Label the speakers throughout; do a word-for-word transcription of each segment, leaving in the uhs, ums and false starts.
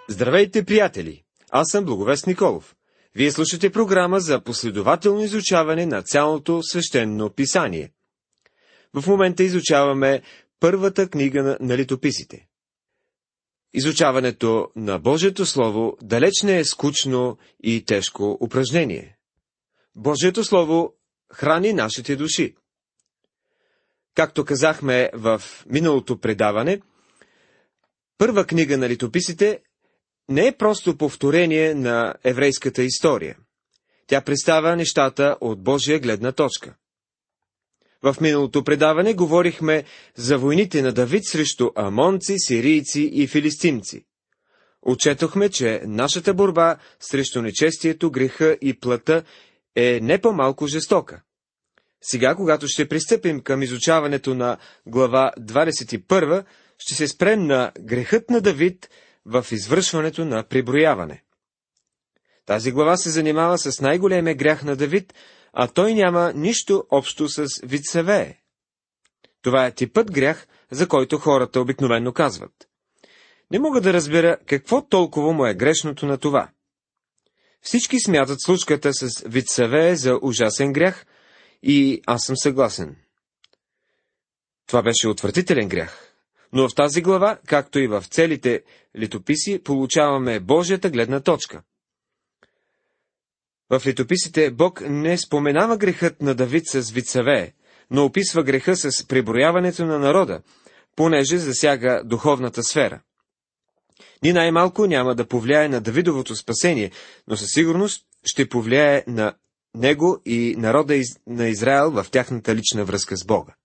Speaker 1: Здравейте, приятели! Аз съм Благовест Николов. Вие слушате програма за последователно изучаване на цялото свещено писание. В момента изучаваме първата книга на, на летописите. Изучаването на Божието Слово далеч не е скучно и тежко упражнение. Божието Слово храни нашите души. Както казахме в миналото предаване, първа книга на летописите не е просто повторение на еврейската история. Тя представя нещата от Божия гледна точка. В миналото предаване говорихме за войните на Давид срещу амонци, сирийци и филистимци. Отчетохме, че нашата борба срещу нечестието, греха и плътта е не по-малко жестока. Сега, когато ще пристъпим към изучаването на глава двадесет и първа, ще се спрем на грехът на Давид в извършването на преброяване. Тази глава се занимава с най-големия грях на Давид, а той няма нищо общо с вицевее. Това е типът грях, за който хората обикновено казват. Не мога да разбера какво толкова му е грешното на това. Всички смятат случката с вицевее за ужасен грях и аз съм съгласен. Това беше отвратителен грях. Но в тази глава, както и в целите летописи, получаваме Божията гледна точка. В летописите Бог не споменава грехът на Давид с вицевее, но описва греха с преброяването на народа, понеже засяга духовната сфера. Ни най-малко няма да повлияе на Давидовото спасение, но със сигурност ще повлияе на него и народа на Израел в тяхната лична връзка с Бога.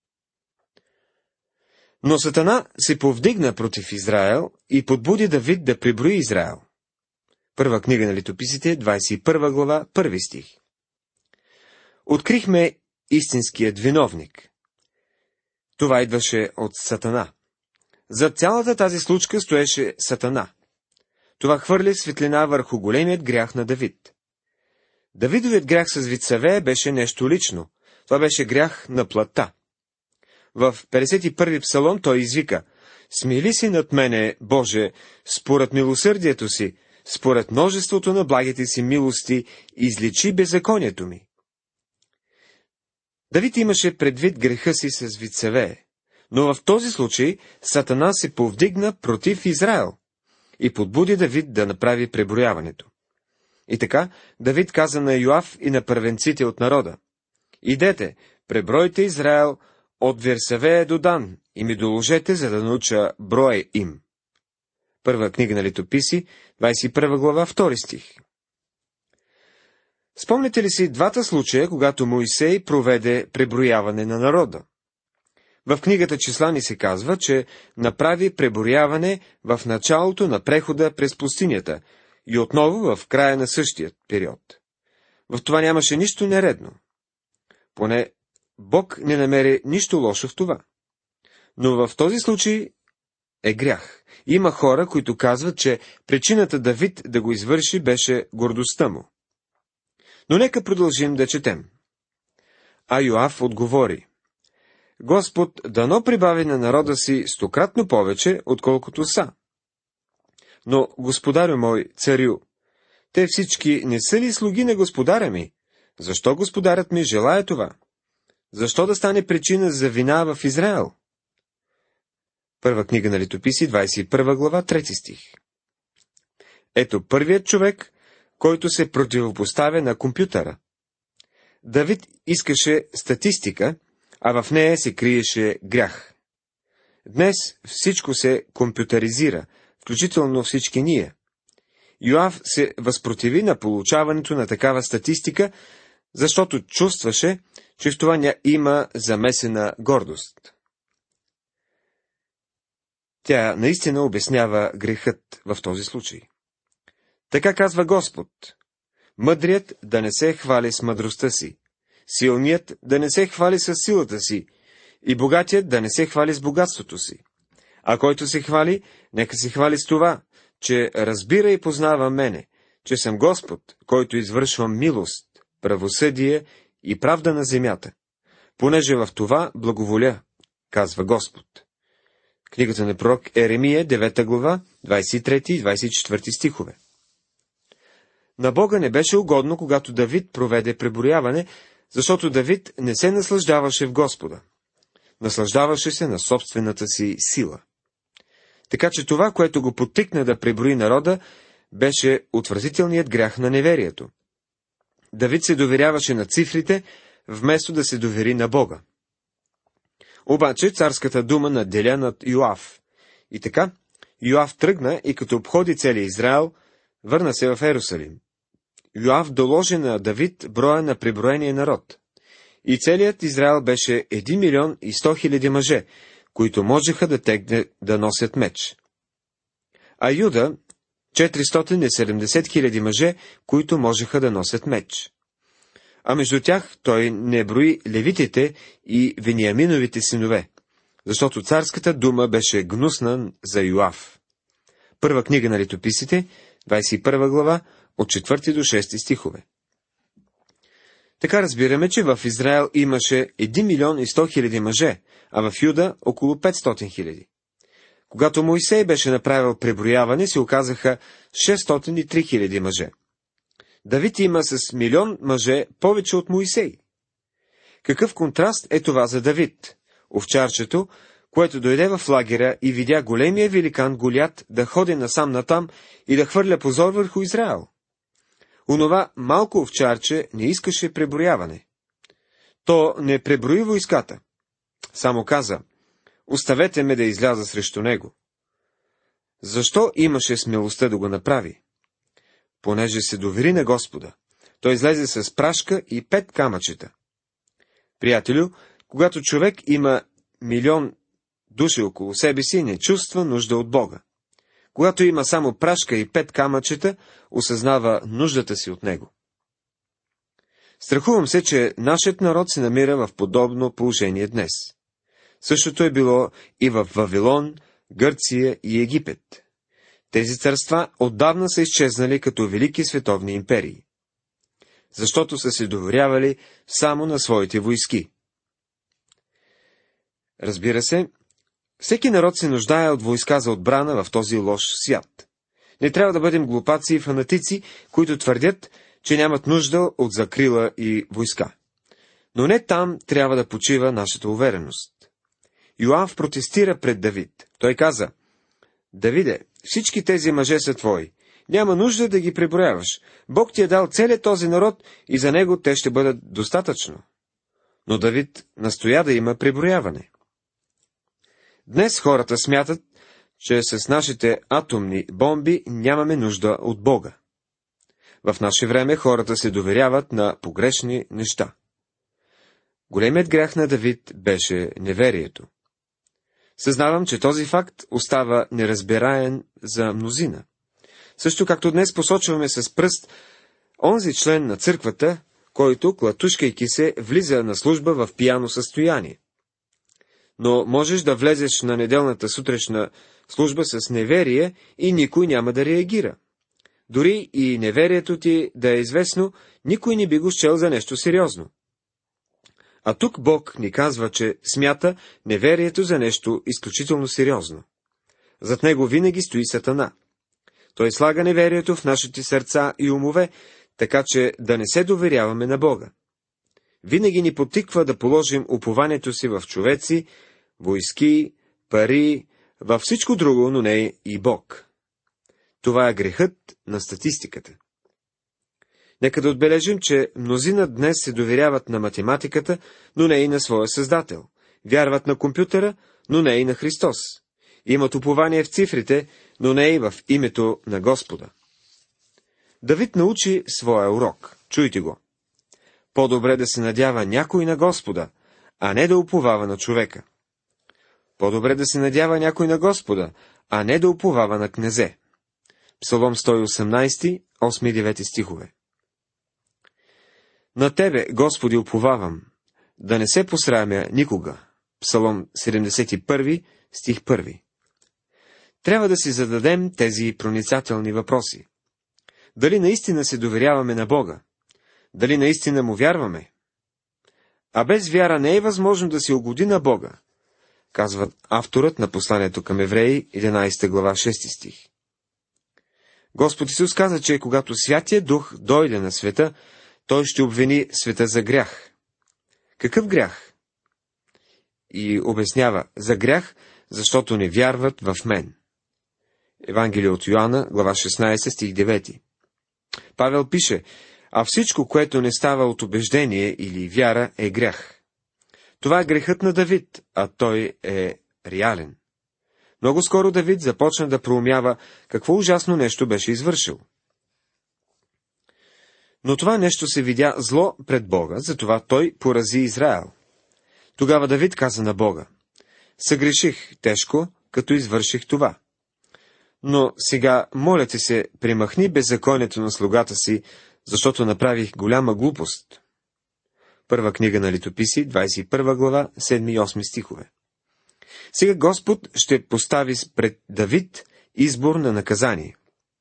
Speaker 1: Но Сатана се повдигна против Израел и подбуди Давид да преброи Израел. Първа книга на летописите, двадесет и първа глава, първи стих. Открихме истинският виновник. Това идваше от Сатана. За цялата тази случка стоеше Сатана. Това хвърли светлина върху големият грях на Давид. Давидовият грях с вицевее беше нещо лично. Това беше грях на плътта. В петдесет и първи псалом той извика: „Смили си над мене, Боже, според милосърдието си, според множеството на благите си милости, изличи беззаконието ми.“ Давид имаше предвид греха си с вицевее, но в този случай Сатана се повдигна против Израел и подбуди Давид да направи преброяването. И така Давид каза на Йоав и на първенците от народа: „Идете, пребройте Израел от Версавея до Дан и ми доложете, за да науча броя им.“ Първа книга на летописи, двадесет и първа глава, втори стих. Спомняте ли си двата случая, когато Моисей проведе преброяване на народа? В книгата Числа ни се казва, че направи преброяване в началото на прехода през пустинята и отново в края на същия период. В това нямаше нищо нередно. Поне Бог не намери нищо лошо в това. Но в този случай е грях. Има хора, които казват, че причината Давид да го извърши беше гордостта му. Но нека продължим да четем. А Йоав отговори: „Господ дано прибави на народа си стократно повече, отколкото са. Но, господарю мой, царю, те всички не са ли слуги на господаря ми? Защо господарят ми желае това? Защо да стане причина за вина в Израел?“ Първа книга на летописи, двадесет и първа глава, трети стих. Ето първият човек, който се противопоставя на компютъра. Давид искаше статистика, а в нея се криеше грях. Днес всичко се компютъризира, включително всички ние. Йоав се възпротиви на получаването на такава статистика, защото чувстваше, че в това има замесена гордост. Тя наистина обяснява грехът в този случай. Така казва Господ: „Мъдрият да не се хвали с мъдростта си, силният да не се хвали с силата си и богатият да не се хвали с богатството си. А който се хвали, нека се хвали с това, че разбира и познава мене, че съм Господ, който извършвам милост, правосъдие и правда на земята, понеже в това благоволя, казва Господ.“ Книгата на пророк Еремия, девета глава, двадесет и трети и двадесет и четвърти стихове. На Бога не беше угодно, когато Давид проведе преброяване, защото Давид не се наслаждаваше в Господа. Наслаждаваше се на собствената си сила. Така че това, което го подтикна да преброи народа, беше отвратителният грях на неверието. Давид се доверяваше на цифрите, вместо да се довери на Бога. Обаче царската дума наделя над Йоав. И така, Йоав тръгна и като обходи целия Израел, върна се в Ерусалим. Йоав доложи на Давид броя на преброения народ. И целият Израел беше един милион и сто хиляди мъже, които можеха да тегне да носят меч. А Юда четиристотин и седемдесет хиляди мъже, които можеха да носят меч. А между тях той не брои левитите и Вениаминовите синове, защото царската дума беше гнусна за Йоав. Първа книга на летописите, двадесет и първа глава, от четвърти до шести стихове. Така разбираме, че в Израел имаше един милион и сто хиляди мъже, а в Юда около петстотин хиляди. Когато Моисей беше направил преброяване, се оказаха шестстотин и три хиляди мъже. Давид има с милион мъже повече от Моисей. Какъв контраст е това за Давид, овчарчето, което дойде в лагера и видя големия великан Голят да ходи насам-натам и да хвърля позор върху Израел. Онова малко овчарче не искаше преброяване. То не преброи войската. Само каза: оставете ме да изляза срещу него. Защо имаше смелостта да го направи? Понеже се довери на Господа. Той излезе с прашка и пет камъчета. Приятелю, когато човек има милион души около себе си, не чувства нужда от Бога. Когато има само прашка и пет камъчета, осъзнава нуждата си от него. Страхувам се, че нашият народ се намира в подобно положение днес. Същото е било и в Вавилон, Гърция и Египет. Тези царства отдавна са изчезнали като велики световни империи, защото са се доверявали само на своите войски. Разбира се, всеки народ се нуждае от войска за отбрана в този лош свят. Не трябва да бъдем глупаци и фанатици, които твърдят, че нямат нужда от закрила и войска. Но не там трябва да почива нашата увереност. Йоав протестира пред Давид. Той каза: Давиде, всички тези мъже са твои. Няма нужда да ги преброяваш. Бог ти е дал целият този народ и за него те ще бъдат достатъчно. Но Давид настоя да има преброяване. Днес хората смятат, че с нашите атомни бомби нямаме нужда от Бога. В наше време хората се доверяват на погрешни неща. Големият грях на Давид беше неверието. Съзнавам, че този факт остава неразбираен за мнозина. Също както днес посочваме с пръст онзи член на църквата, който, клатушкайки се, влиза на служба в пияно състояние. Но можеш да влезеш на неделната сутрешна служба с неверие и никой няма да реагира. Дори и неверието ти да е известно, никой не би го счел за нещо сериозно. А тук Бог ни казва, че смята неверието за нещо изключително сериозно. Зад него винаги стои Сатана. Той слага неверието в нашите сърца и умове, така че да не се доверяваме на Бога. Винаги ни потиква да положим упованието си в човеци, войски, пари, във всичко друго, но не и Бог. Това е грехът на статистиката. Нека да отбележим, че мнозина днес се доверяват на математиката, но не и на своя Създател. Вярват на компютъра, но не и на Христос. Имат упование в цифрите, но не и в името на Господа. Давид научи своя урок. Чуйте го. По-добре да се надява някой на Господа, а не да уповава на човека. По-добре да се надява някой на Господа, а не да уповава на князе. Псалом сто и осемнадесети, осми и девети стихове. На Тебе, Господи, уповавам, да не се посрамя никога. Псалом седемдесет и първи, стих първи. Трябва да си зададем тези проницателни въпроси. Дали наистина се доверяваме на Бога? Дали наистина му вярваме? А без вяра не е възможно да се угоди на Бога. казва авторът на посланието към Евреи, единадесета глава, шести стих. Господ Исус каза, че когато Святия Дух дойде на света, той ще обвини света за грях. Какъв грях? И обяснява, за грях, защото не вярват в мен. Евангелие от Йоанна, глава шестнадесета, стих девети. Павел пише, а всичко, което не става от убеждение или вяра, е грях. Това е грехът на Давид, а той е реален. Много скоро Давид започна да проумява какво ужасно нещо беше извършил. Но това нещо се видя зло пред Бога, затова той порази Израел. Тогава Давид каза на Бога, съгреших тежко, като извърших това. Но сега, моля ти се, примахни беззаконието на слугата си, защото направих голяма глупост. Първа книга на Летописи, двадесет и първа глава, седми и осми стихове. Сега Господ ще постави пред Давид избор на наказание.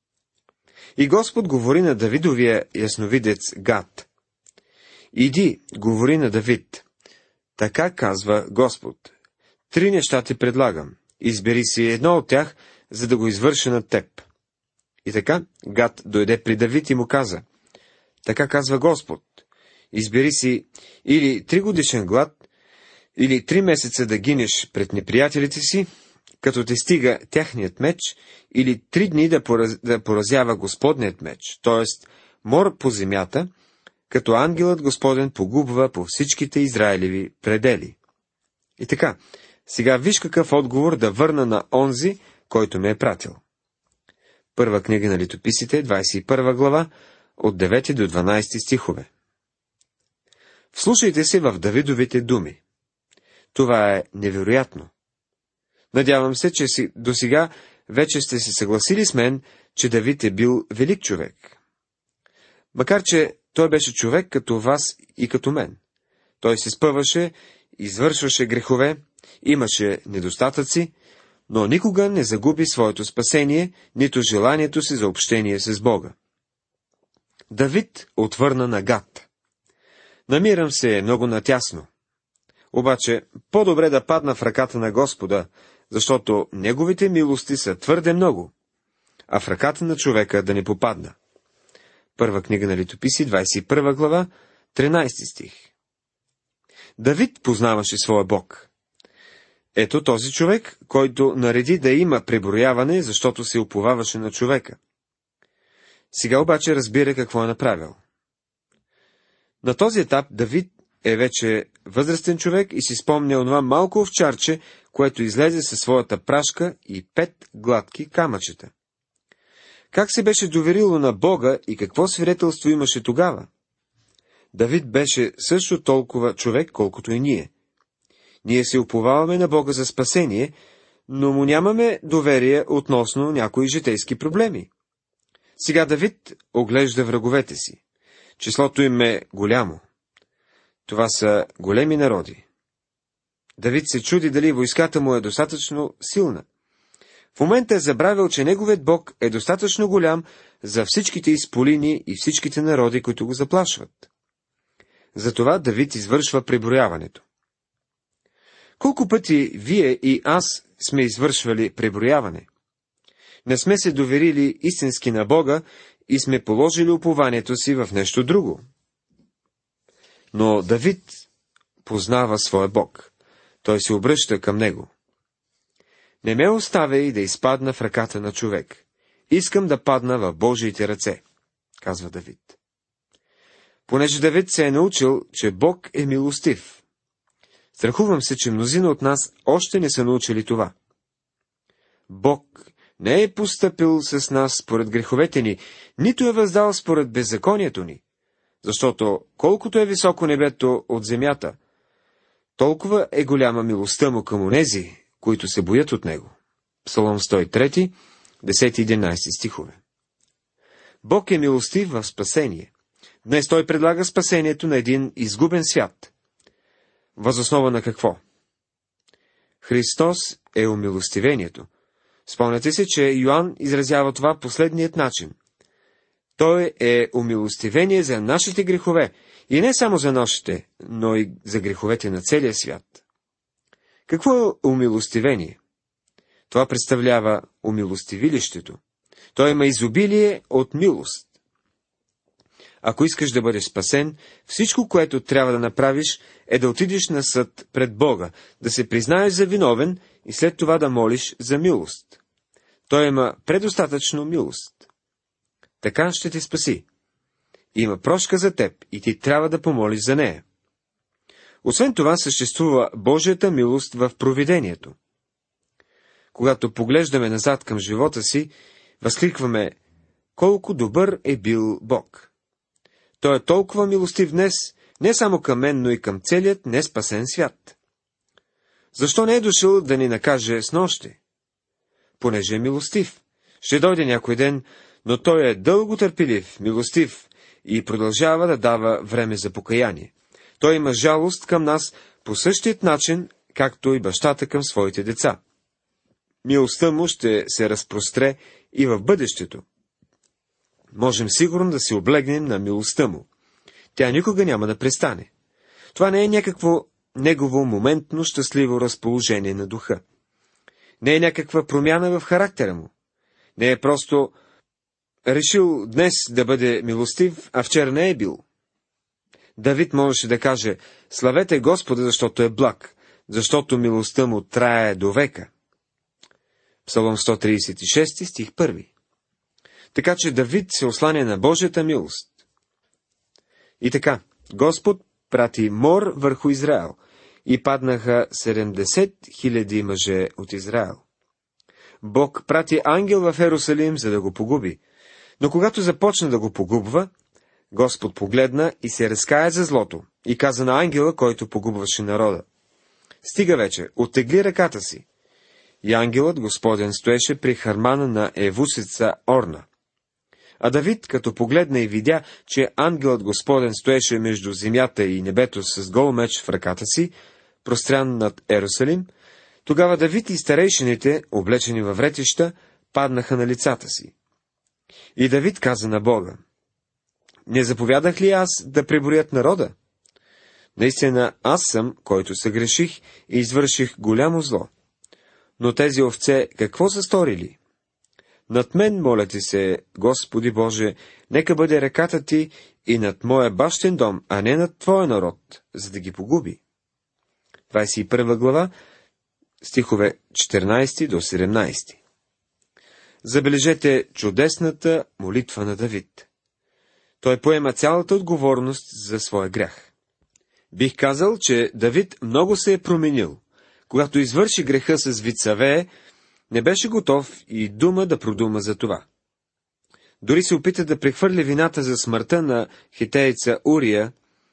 Speaker 1: И Господ говори на Давидовия ясновидец Гад. Иди, говори на Давид. Така казва Господ. Три неща ти предлагам. Избери си едно от тях, за да го извърша над теб. И така Гад дойде при Давид и му каза, така казва Господ, избери си или тригодишен глад, или три месеца да гинеш пред неприятелите си, като те стига тяхният меч, или три дни да, пораз... да поразява Господният меч, т.е. мор по земята, като ангелът Господен погубва по всичките Израилеви предели. И така, сега виж какъв отговор да върна на онзи, който ме е пратил. Първа книга на Летописите, двадесет и първа глава, от девети до дванадесети стихове. Вслушайте се в Давидовите думи. Това е невероятно. Надявам се, че си, досега вече сте се съгласили с мен, че Давид е бил велик човек. Макар че той беше човек като вас и като мен. Той се спъваше, извършваше грехове, имаше недостатъци, но никога не загуби своето спасение, нито желанието си за общение с Бога. Давид отвърна на Гад. Намирам се много натясно. Обаче, по-добре да падна в ръката на Господа, защото неговите милости са твърде много, а в ръката на човека да не попадна. Първа книга на Летописи, двадесет и първа глава, тринадесети стих. Давид познаваше своя Бог. Ето този човек, който нареди да има преброяване, защото се уповаваше на човека. Сега обаче разбира какво е направил. На този етап Давид е вече възрастен човек и си спомня онова малко овчарче, което излезе със своята прашка и пет гладки камъчета. Как се беше доверило на Бога и какво свидетелство имаше тогава? Давид беше също толкова човек, колкото и ние. Ние се уповаваме на Бога за спасение, но му нямаме доверие относно някои житейски проблеми. Сега Давид оглежда враговете си. Числото им е голямо. Това са големи народи. Давид се чуди дали войската му е достатъчно силна. В момента е забравил, че неговият Бог е достатъчно голям за всичките изполини и всичките народи, които го заплашват. Затова Давид извършва преброяването. Колко пъти вие и аз сме извършвали преброяване? Не сме се доверили истински на Бога и сме положили упованието си в нещо друго. Но Давид познава своя Бог. Той се обръща към него. Не ме оставяй да изпадна в ръката на човек. Искам да падна в Божиите ръце, казва Давид. Понеже Давид се е научил, че Бог е милостив. Страхувам се, че мнозина от нас още не са научили това. Бог не е постъпил с нас според греховете ни, нито е въздал според беззаконието ни, защото колкото е високо небето от земята, толкова е голяма милостта му към онези, които се боят от него. Псалом сто и три, десети и единадесети стихове. Бог е милостив в спасение. Днес той предлага спасението на един изгубен свят. Въз основа на какво? Христос е умилостивението. Спомняте се, че Йоан изразява това последният начин. Той е умилостивение за нашите грехове, и не само за нашите, но и за греховете на целия свят. Какво е умилостивение? Това представлява умилостивилището. То има изобилие от милост. Ако искаш да бъдеш спасен, всичко, което трябва да направиш, е да отидеш на съд пред Бога, да се признаеш за виновен и след това да молиш за милост. Той има предостатъчно милост. Така ще те спаси. Има прошка за теб и ти трябва да помолиш за нея. Освен това съществува Божията милост в провидението. Когато поглеждаме назад към живота си, възкликваме: колко добър е бил Бог! Той е толкова милостив днес, не само към мен, но и към целият неспасен свят. Защо не е дошъл да ни накаже снощи? Понеже е милостив. Ще дойде някой ден, но той е дълго търпелив, милостив и продължава да дава време за покаяние. Той има жалост към нас по същият начин, както и бащата към своите деца. Милостта му ще се разпростре и в бъдещето. Можем сигурно да се облегнем на милостта му. Тя никога няма да престане. Това не е някакво негово моментно щастливо разположение на духа. Не е някаква промяна в характера му. Не е просто решил днес да бъде милостив, а вчера не е бил. Давид можеше да каже: славете Господа, защото е благ, защото милостта му трае до века. Псалом сто тридесет и шест, стих първи. Така че Давид се осланя на Божията милост. И така, Господ прати мор върху Израел и паднаха седемдесет хиляди мъже от Израел. Бог прати ангел в Ерусалим, за да го погуби. Но когато започна да го погубва, Господ погледна и се разкая за злото и каза на ангела, който погубваше народа: стига вече, оттегли ръката си. И ангелът Господен стоеше при хармана на евусица Орна. А Давид, като погледна и видя, че ангелът Господен стоеше между земята и небето с гол меч в ръката си, прострян над Ерусалим, тогава Давид и старейшините, облечени във вретища, паднаха на лицата си. И Давид каза на Бога: не заповядах ли аз да преброят народа? Наистина аз съм, който съгреших и извърших голямо зло. Но тези овце какво са сторили? Над мен, моля ти се, Господи Боже, нека бъде ръката ти и над моя бащен дом, а не над твоя народ, за да ги погуби. двадесет и първа глава, стихове четиринадесети до седемнадесети. Забележете чудесната молитва на Давид. Той поема цялата отговорност за своя грях. Бих казал, че Давид много се е променил. Когато извърши греха с Вицавее, не беше готов и дума да продума за това. Дори се опита да прехвърли вината за смъртта на хитееца Урия.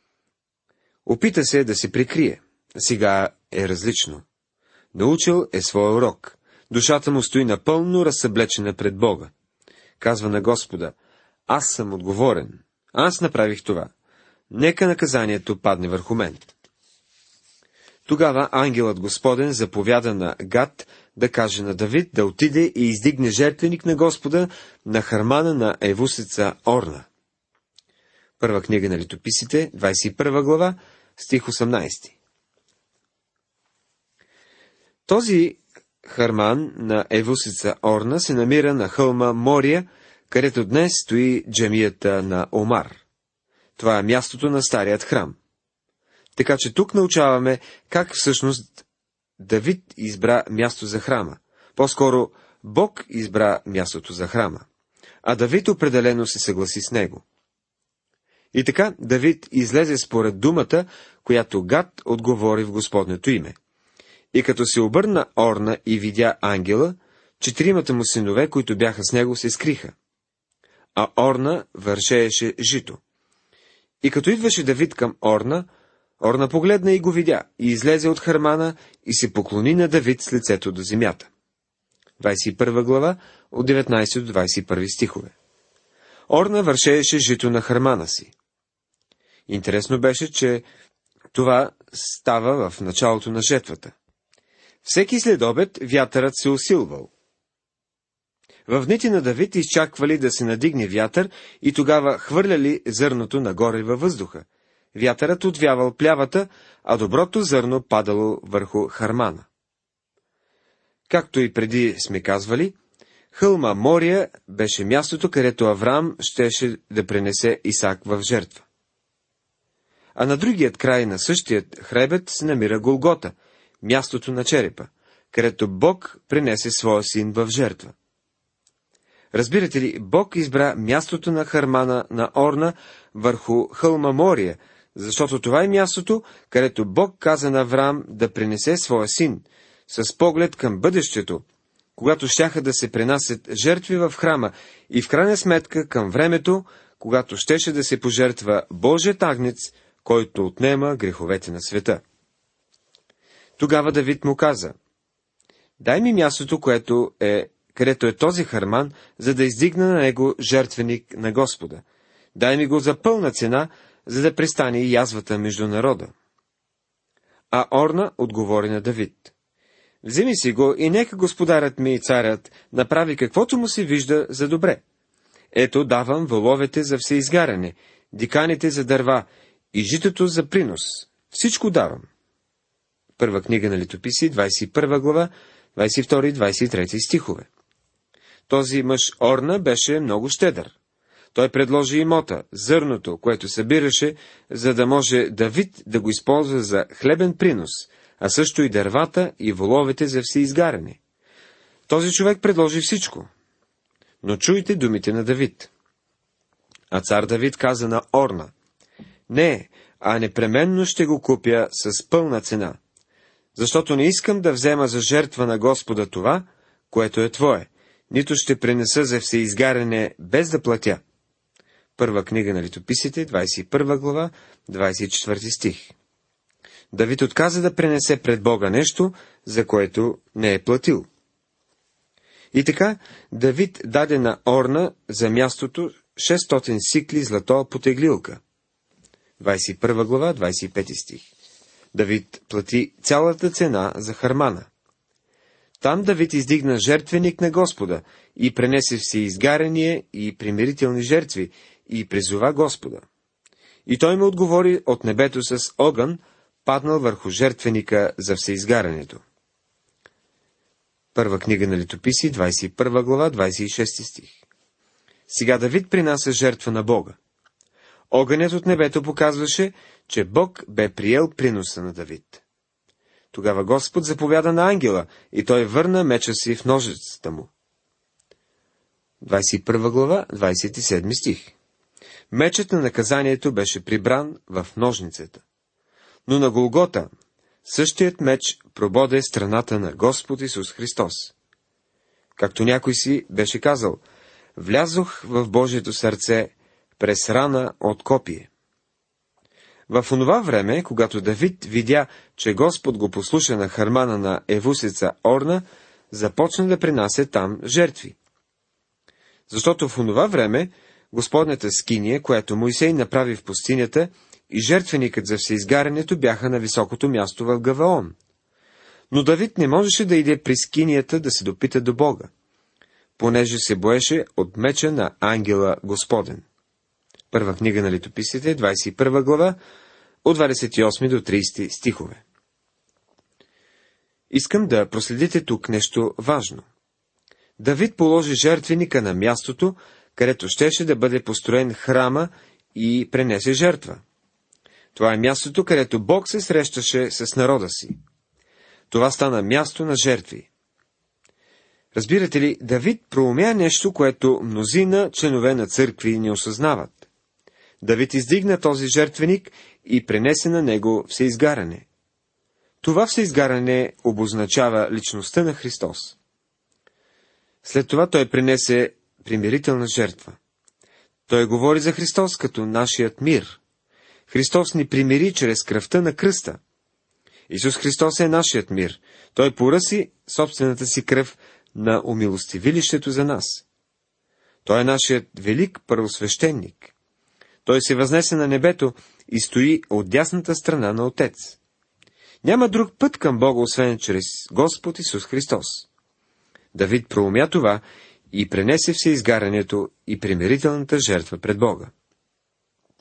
Speaker 1: Опита се да се прикрие. Сега е различно. Научил е своя урок. Душата му стои напълно разсъблечена пред Бога. Казва на Господа: аз съм отговорен. Аз направих това. Нека наказанието падне върху мен. Тогава ангелът Господен заповяда на Гад да каже на Давид да отиде и издигне жертвеник на Господа на хармана на евусица Орна. Първа книга на летописите, двадесет и първа глава, стих осемнадесети. Този харман на евусица Орна се намира на хълма Мория, където днес стои джамията на Омар. Това е мястото на старият храм. Така че тук научаваме как всъщност Давид избра място за храма. По-скоро Бог избра мястото за храма, а Давид определено се съгласи с него. И така Давид излезе според думата, която Гад отговори в Господнето име. И като се обърна Орна и видя ангела, четиримата му синове, които бяха с него, се скриха. А Орна вършееше жито. И като идваше Давид към Орна, Орна погледна и го видя, и излезе от хармана и се поклони на Давид с лицето до земята. двадесет и първа глава, от деветнадесети до двадесет и първи стихове. Орна вършееше жито на хармана си. Интересно беше, че това става в началото на жетвата. Всеки следобед вятърът се усилвал. В дните на Давид изчаквали да се надигне вятър и тогава хвърляли зърното нагоре във въздуха. вятърът отвявал плявата, а доброто зърно падало върху Хармана. Както и преди сме казвали, хълма Мория беше мястото, където Авраам щеше да пренесе Исак в жертва. А на другият край на същият хребет се намира Голгота, мястото на черепа, където Бог пренесе своя син в жертва. Разбирате ли, Бог избра мястото на Хармана на Орна върху хълма Мория, защото това е мястото, където Бог каза на Авраам да пренесе своя син, с поглед към бъдещето, когато щяха да се пренасят жертви в храма и в крайна сметка към времето, когато щеше да се пожертва Божият агнец, който отнема греховете на света. Тогава Давид му каза: дай ми мястото, което е, където е този Харман, за да издигна на него жертвеник на Господа. Дай ми го за пълна цена, за да престане и язвата между народа. А Орна отговори на Давид: вземи си го и нека господарят ми и царят направи каквото му се вижда за добре. Ето давам воловете за всеизгаряне, диканите за дърва и житото за принос. Всичко давам. Първа книга на Летописи, двадесет и първа глава, двадесет и втори и двадесет и трети стихове. Този мъж Орна беше много щедър. Той предложи имота, зърното, което събираше, за да може Давид да го използва за хлебен принос, а също и дървата и воловете за всеизгаряне. Този човек предложи всичко. Но чуйте думите на Давид. А цар Давид каза на Орна: не, а непременно ще го купя с пълна цена, защото не искам да взема за жертва на Господа това, което е твое, нито ще пренеса за всеизгаряне без да платя. Първа книга на Летописите, двадесет и първа глава, двадесет и четвърти стих. Давид отказа да пренесе пред Бога нещо, за което не е платил. И така, Давид даде на Орна за мястото шестстотин сикли злато по теглилка. двадесет и първа глава, двадесет и пети стих. Давид плати цялата цена за Хармана. Там Давид издигна жертвеник на Господа и пренесе всеизгарение и примирителни жертви и призова Господа. И той му отговори от небето с огън, паднал върху жертвеника за всеизгарянето. Първа книга на Летописи, двадесет и първа глава, двадесет и шести стих. Сега Давид принася жертва на Бога. Огънят от небето показваше, че Бог бе приел приноса на Давид. Тогава Господ заповяда на ангела и той върна меча си в ножицата му. двадесет и първа глава, двадесет и седми стих. Мечът на наказанието беше прибран в ножницата. Но на Голгота същият меч прободе страната на Господ Исус Христос. Както някой си беше казал: влязох в Божието сърце през рана от копие. В онова време, когато Давид видя, че Господ го послуша на Хармана на евусеца Орна, започна да принася там жертви. Защото в онова време Господнята скиния, която Моисей направи в пустинята, и жертвеникът за всеизгарянето бяха на високото място в Гаваон. Но Давид не можеше да иде при скинията да се допита до Бога, понеже се боеше от меча на ангела Господен. Първа книга на Летописите, двадесет и първа глава, от двадесет и осми до тридесети стихове. Искам да проследите тук нещо важно. Давид положи жертвеника на мястото, където щеше да бъде построен храма и пренесе жертва. Това е мястото, където Бог се срещаше с народа си. Това стана място на жертви. Разбирате ли, Давид проумя нещо, което мнозина членове на църкви не осъзнават. Давид издигна този жертвеник и пренесе на него всеизгаряне. Това всеизгаряне обозначава личността на Христос. След това той принесе примирителна жертва. Той говори за Христос като нашият мир. Христос ни примири чрез кръвта на кръста. Исус Христос е нашият мир. Той поръси собствената си кръв на умилостивилището за нас. Той е нашият велик първосвещеник. Той се възнесе на небето и стои от дясната страна на Отец. Няма друг път към Бога, освен чрез Господ Исус Христос. Давид проумя това и пренесе всеизгарянето и примирителната жертва пред Бога.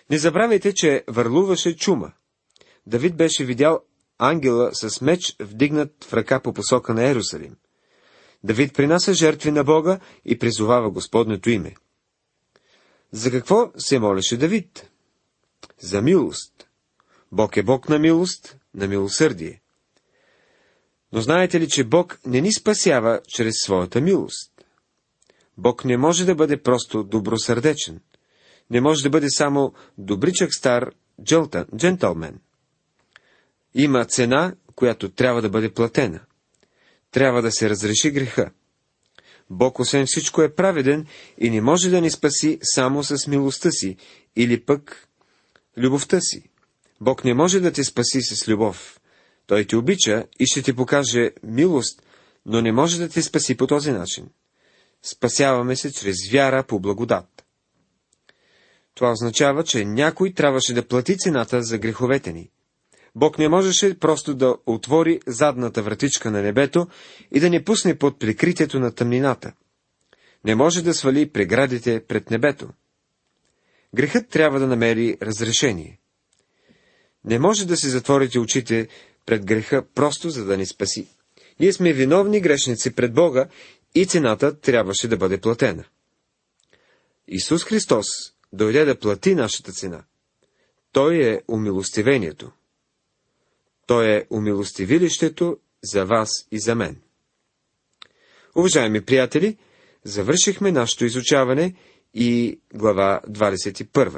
Speaker 1: Не забравяйте, че върлуваше чума. Давид беше видял ангела с меч, вдигнат в ръка по посока на Ерусалим. Давид принася жертви на Бога и призовава Господнето име. За какво се молеше Давид? За милост. Бог е Бог на милост, на милосърдие. Но знаете ли, че Бог не ни спасява чрез своята милост? Бог не може да бъде просто добросърдечен. Не може да бъде само добричък стар джелта, джентълмен. Има цена, която трябва да бъде платена. Трябва да се разреши греха. Бог, освен всичко, е праведен и не може да ни спаси само с милостта си или пък любовта си. Бог не може да те спаси с любов. Той те обича и ще ти покаже милост, но не може да те спаси по този начин. Спасяваме се чрез вяра по благодат. Това означава, че някой трябваше да плати цената за греховете ни. Бог не можеше просто да отвори задната вратичка на небето и да ни пусне под прикритието на тъмнината. Не може да свали преградите пред небето. Грехът трябва да намери разрешение. Не може да си затворите очите пред греха, просто за да ни спаси. Ние сме виновни грешници пред Бога и цената трябваше да бъде платена. Исус Христос дойде да плати нашата цена. Той е умилостивението. Той е умилостивилището за вас и за мен. Уважаеми приятели, завършихме нашето изучаване и глава двадесет и първа.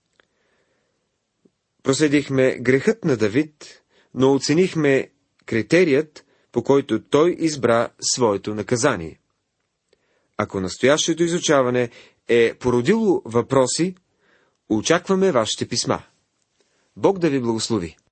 Speaker 1: Проследихме грехът на Давид, но оценихме критерият, по който той избра своето наказание. Ако настоящето изучаване е породило въпроси, очакваме вашите писма. Бог да ви благослови!